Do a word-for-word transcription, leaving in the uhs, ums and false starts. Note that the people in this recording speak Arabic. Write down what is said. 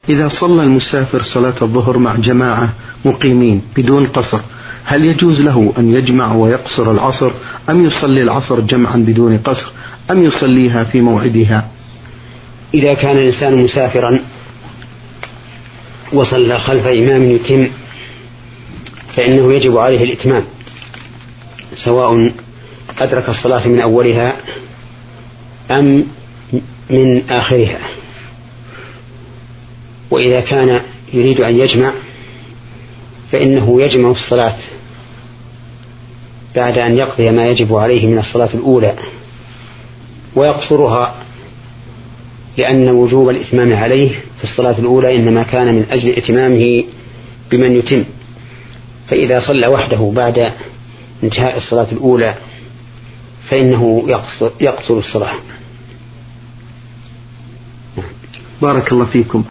إذا صلى المسافر صلاة الظهر مع جماعة مقيمين بدون قصر، هل يجوز له أن يجمع ويقصر العصر، أم يصلي العصر جمعا بدون قصر، أم يصليها في موعدها؟ إذا كان الإنسان مسافرا وصلى خلف إمام يتم فإنه يجب عليه الإتمام، سواء أدرك الصلاة من أولها أم من آخرها. وإذا كان يريد أن يجمع فإنه يجمع الصلاة بعد أن يقضي ما يجب عليه من الصلاة الأولى ويقصرها، لأن وجوب الإتمام عليه في الصلاة الأولى إنما كان من أجل إتمامه بمن يتم. فإذا صلى وحده بعد انتهاء الصلاة الأولى فإنه يقصر, يقصر الصلاة. بارك الله فيكم.